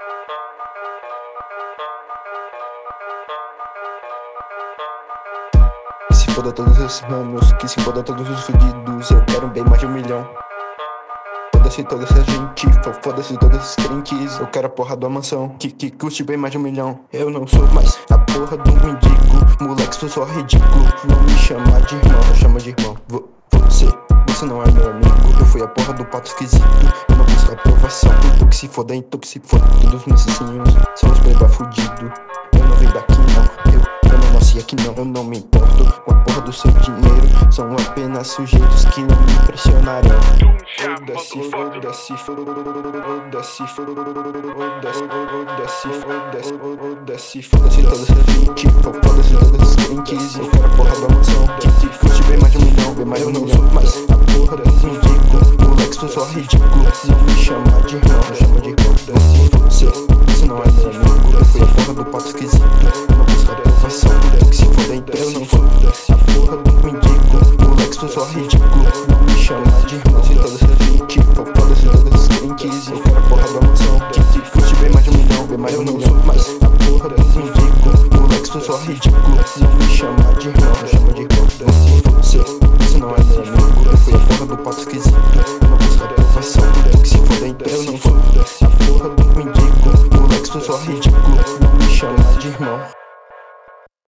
Que se foda todos os manos, que se foda todos os fudidos. Eu quero bem mais de 1 milhão. Foda-se toda essa gente, foda-se todos os crentes. Eu quero a porra da mansão, que custe bem mais de 1 milhão. Eu não sou mais a porra do mendigo, moleque, sou só ridículo. Não me chama de irmão, não chama de irmão. Você não é meu amigo. Eu fui a porra do pato esquisito, eu não busco aprovação. Tu que se foda, então que se foda. Todos meus vizinhos são os playboy fudido. Eu não venho daqui não, eu não nasci aqui não. Eu não me importo com a porra do seu dinheiro. São apenas sujeitos que não me impressionarão. Foda-se, foda-se, foda-se, foda-se, foda-se todas essas gente, foda-se todas as crentes. Eu quero a porra da mansão, que custe bem mais de 1 milhão, bem mais de 1 milhão. Mas a porra do mendigo, moleque, sou só ridículo. Não me chama de irmão, não chama de irmão. Você não é meu amigo. Eu fui a porra do pato esquisito, eu não busco aprovação. Que se foda então, eu não foda. A porra do mendigo, moleque, sou só ridículo. Não me chama de irmão. Se todas essas gente, foda-se todas as crentes. Eu quero a porra da mansão, que custe bem mais de 1 milhão, bem mais de 1 milhão. Mas a porra do mendigo, moleque, sou só ridículo. Não me chama de irmão, não chama de irmão. Você não é meu amigo. Eu fui a porra do pato esquisito, eu não busco aprovação. Que se foda então, eu não foda.